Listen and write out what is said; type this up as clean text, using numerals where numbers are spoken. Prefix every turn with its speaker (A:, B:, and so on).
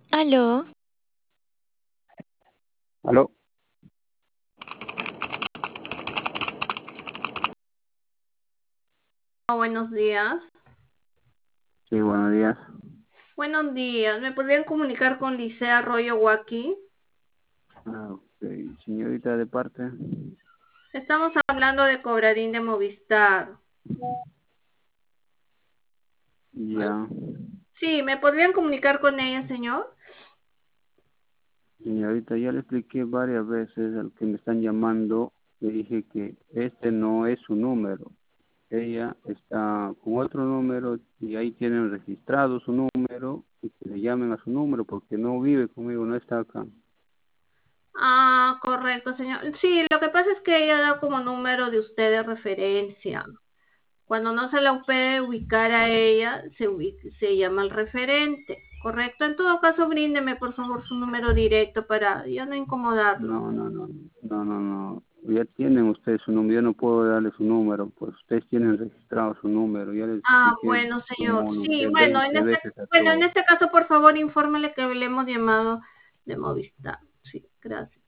A: Aló,
B: Aló,
C: Buenos días.
B: sí, buenos días.
C: Buenos días. ¿Me podrían comunicar con Licea Arroyo Huaki?
B: Ok, señorita de parte.
C: Estamos hablando de Cobradín de Movistar.
B: Ya,
C: Sí, ¿me podrían comunicar con ella, señor?
B: señorita, ya le expliqué varias veces al que me están llamando, le dije que este no es su número. Ella está con otro número y ahí tienen registrado su número y que le llamen a su número porque no vive conmigo, no está acá.
C: Ah, correcto, señor. Sí, lo que pasa es que ella da como número de usted de referencia. Cuando no se la puede ubicar a ella, se llama el referente. Correcto. En todo caso, bríndeme por favor su número directo para ya no incomodarlo.
B: No. Ya tienen ustedes su número, yo no puedo darle su número, pues ustedes tienen registrado su número, ya les
C: Ah,
B: expliqué
C: bueno, señor.
B: como, no
C: Sí,
B: sé,
C: bueno,
B: 20 veces a
C: en
B: todos.
C: este caso, por favor, infórmele que le hemos llamado de Movistar. Sí, gracias.